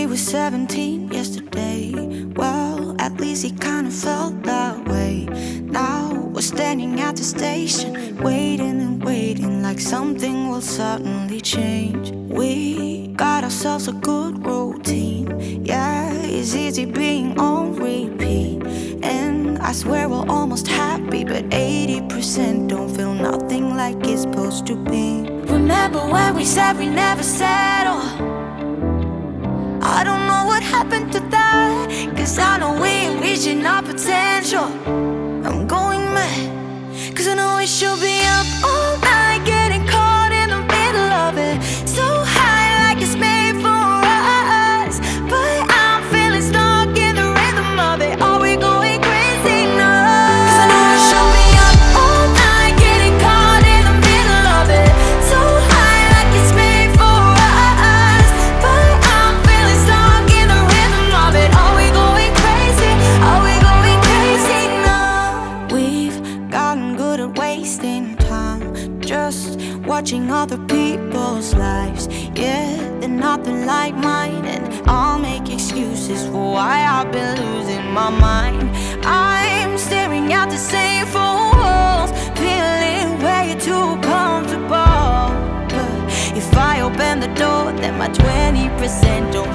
was 17 yesterday. Well, at least he kinda felt that way. Now we're standing at the station, waiting and waiting, like something will suddenly change. We got ourselves a good routine. Yeah, it's easy being on repeat. And I swear we're almost happy, but 80% don't feel nothing like it's supposed to be. Remember when we said we never settle? I don't know what happened to that, 'cause I know we ain't reaching our potential. I'm going mad, 'cause I know we should be up all night, getting caught in the middle of it. So high like it's made for us, but I'm feeling stuck in the rhythm of it. Are we going crazy now? 'Cause I know we should be up all night, getting caught in the middle of it. So high like it's made for us, but I'm feeling stuck in the rhythm of it. Are we going crazy? Are we going crazy now? We've gotten good at wasting time, just watching other people's lives. Yeah, they're nothing like mine, and I'll make excuses for why I've been losing my mind. I'm staring at the same four walls, feeling way too comfortable. But if I open the door, then my 20% don't